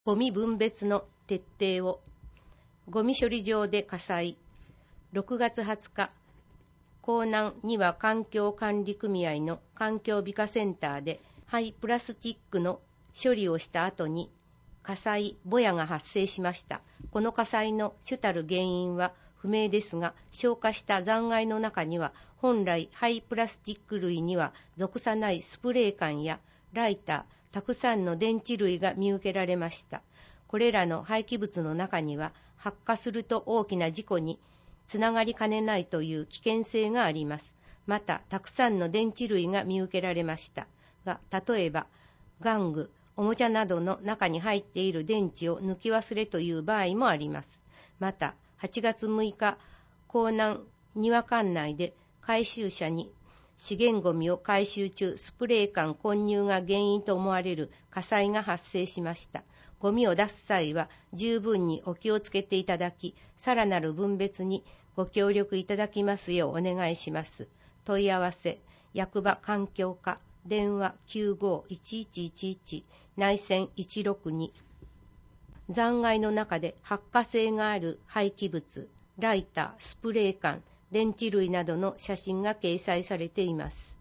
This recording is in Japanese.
ゴミ分別の徹底を。ゴミ処理場で火災。6月20日、江南庭環境管理組合の環境美化センターで廃プラスチックの処理をした後に火災ぼやが発生しました。この火災の主たる原因は不明ですが、消化した残骸の中には本来廃プラスチック類には属さないスプレー缶やライター、たくさんの電池類が見受けられました。これらの廃棄物の中には発火すると大きな事故につながりかねないという危険性があります。また、たくさんの電池類が見受けられましたが、例えば玩具、おもちゃなどの中に入っている電池を抜き忘れという場合もあります。また、8月6日、江南庭管内で回収車に資源ゴミを回収中、スプレー缶混入が原因と思われる火災が発生しました。ゴミを出す際は十分にお気をつけていただき、さらなる分別にご協力いただきますようお願いします。問い合わせ、役場環境課、電話 95-1111、内線162。残骸の中で発火性がある廃棄物、ライター、スプレー缶、電池類などの写真が掲載されています。